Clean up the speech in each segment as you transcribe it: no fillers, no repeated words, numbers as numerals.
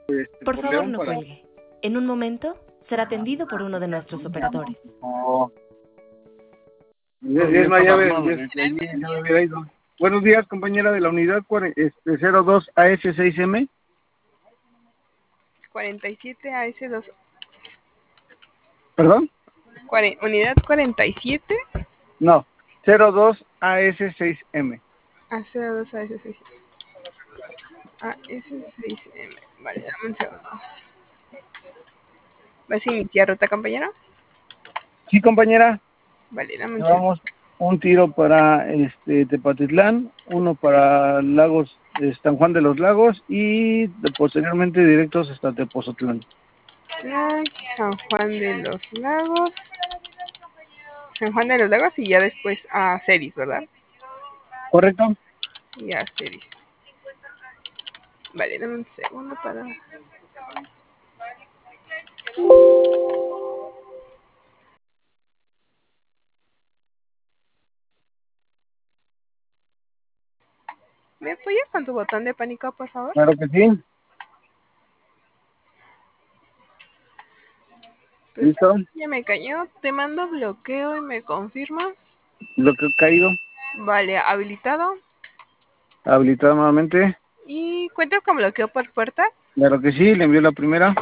Por por favor, León no para... cuelgue. En un momento será atendido por uno de nuestros operadores. Oh, es una llave, ya me hubiera ido. Buenos días, compañera de la unidad 02 AS6M. 47 AS2. ¿Perdón? Unidad 47 No, 02 AS6M. AC2 AS6. AS6M. Vale, dame un segundo. ¿Vas a iniciar ruta, compañero? Sí, compañera. Vale, dame un segundo. Llevamos un tiro para Tepatitlán, uno para Lagos, San Juan de los Lagos y posteriormente directos hasta Tepozotlán. San Juan de los Lagos. San Juan de los Lagos y ya después a Ceris, ¿verdad? ¿Correcto? Y a Ceris. Vale, dame un segundo para... ¿Me apoyas con tu botón de pánico, por favor? Claro que sí. Pues, ¿Listo? ya me cayó. Te mando bloqueo y me confirmas. Lo que ha caído. Vale, habilitado. Habilitado nuevamente. ¿Y cuentas con bloqueo por puerta? Claro que sí, le envió la primera.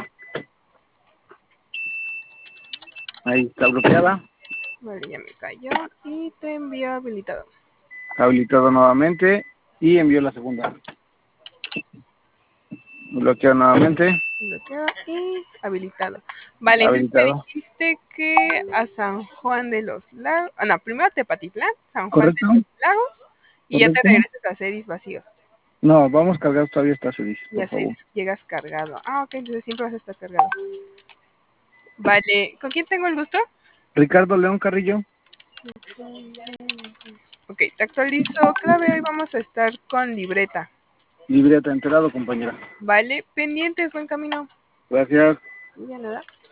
Ahí está bloqueada. Vale, ya me cayó. Y te envío habilitado. Habilitado nuevamente y envió la segunda. Bloqueado nuevamente. Bloqueo y habilitado. Vale, entonces me Habilitado. dijiste que a San Juan de los Lagos... Ah, no, primero Tepatitlán, San Juan ¿Correcto? de los Lagos. Y ya te ¿Correcto? regresas a Ceris vacío. No, vamos cargados todavía hasta Ceris, Y por a Ceris favor. llegas cargado. Ah, ok, entonces siempre vas a estar cargado. Vale, ¿con quién tengo el gusto? Ricardo León Carrillo. Ok, te actualizo clave. Hoy vamos a estar con libreta. Libreta, enterado, compañera. Vale, pendientes, buen camino. Gracias. Ya nada.